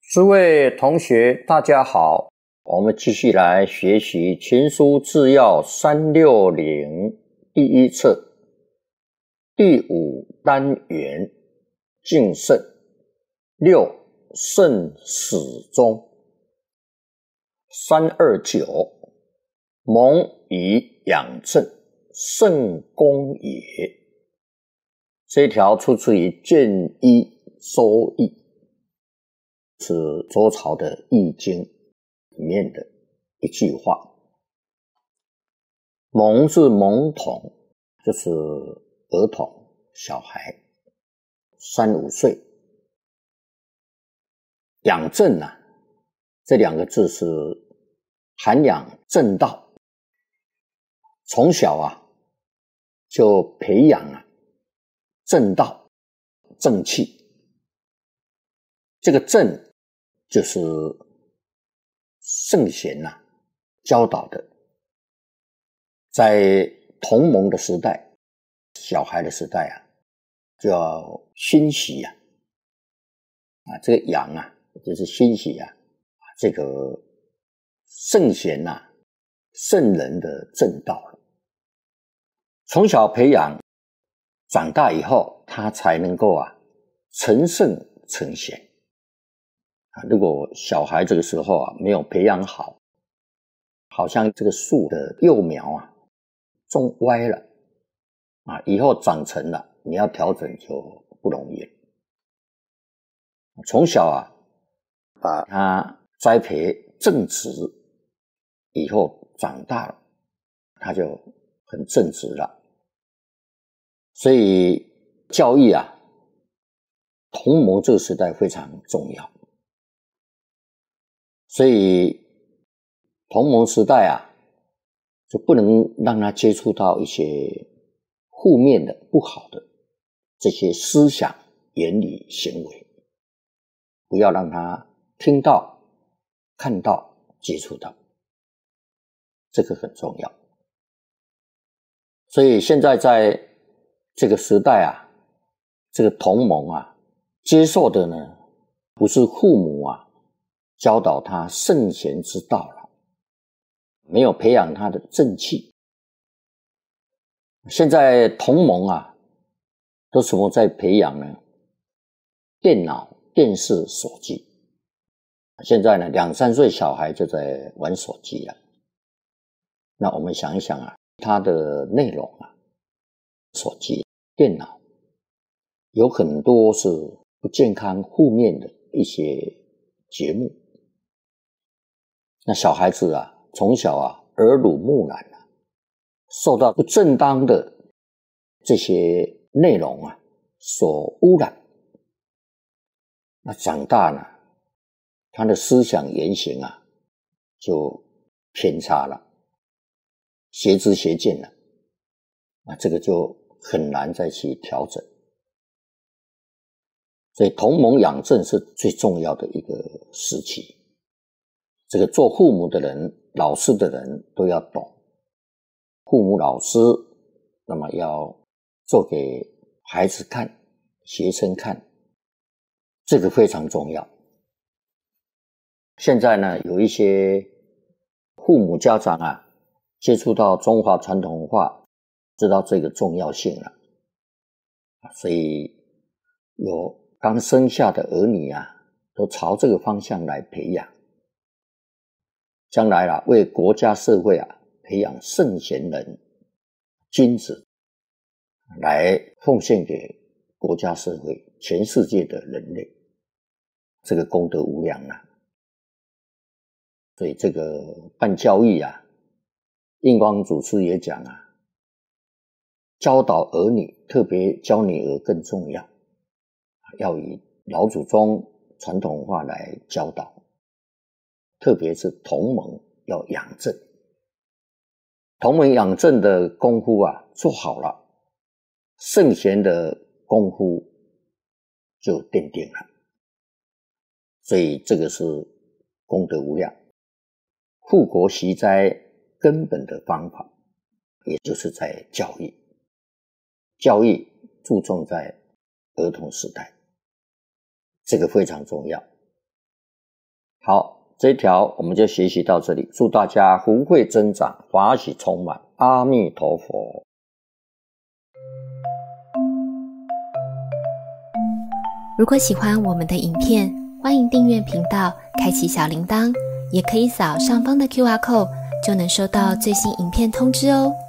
诸位同学，大家好，我们继续来学习《群书治要360》第一册第5单元敬慎6慎始终329蒙以养正，圣公也。这一条出自于《卷一周易》，是周朝的《易经》里面的一句话。蒙是懵童，就是儿童、小孩，3、5岁。养正啊，这2个字是涵养正道，从小啊就培养正道、正气。这个正就是圣贤教导的。在同盟的时代，小孩的时代就要熏习这个养就是熏习这个圣贤圣人的正道了。从小培养，长大以后他才能够成圣成贤。如果小孩这个时候没有培养好，好像这个树的幼苗种歪了以后长成了，你要调整就不容易了。从小把它栽培正直，以后长大了他就很正直了。所以教育同盟这个时代非常重要。所以同盟时代就不能让他接触到一些负面的、不好的这些思想、言语、行为，不要让他听到、看到、接触到，这个很重要。所以现在在这个时代这个同盟接受的呢，不是父母教导他圣贤之道了，没有培养他的正气。现在同盟都什么在培养呢？电脑、电视、手机。现在呢，2、3岁小孩就在玩手机了。那我们想一想它的内容手机、电脑有很多是不健康、负面的一些节目。那小孩子从小耳濡目染受到不正当的这些内容所污染，那长大呢，他的思想言行就偏差了，邪知邪见了，那这个就很难再去调整。所以同盟养正是最重要的一个时期。这个做父母的人、老师的人都要懂，父母老师那么要做给孩子看、学生看，这个非常重要。现在呢，有一些父母家长接触到中华传统文化，知道这个重要性了，所以有刚生下的儿女都朝这个方向来培养，将来为国家社会培养圣贤人、君子，来奉献给国家社会、全世界的人类，这个功德无量所以这个办教育印光祖师也讲教导儿女，特别教女儿更重要，要以老祖宗传统文化来教导，特别是同盟要养正。同盟养正的功夫做好了，圣贤的功夫就奠定了。所以这个是功德无量。护国息灾根本的方法，也就是在教育。教育注重在儿童时代，这个非常重要。 好，这一条我们就学习到这里，祝大家福慧增长，法喜充满，阿弥陀佛。 如果喜欢我们的影片，欢迎订阅频道，开启小铃铛，也可以扫上方的 QR code，就能收到最新影片通知哦。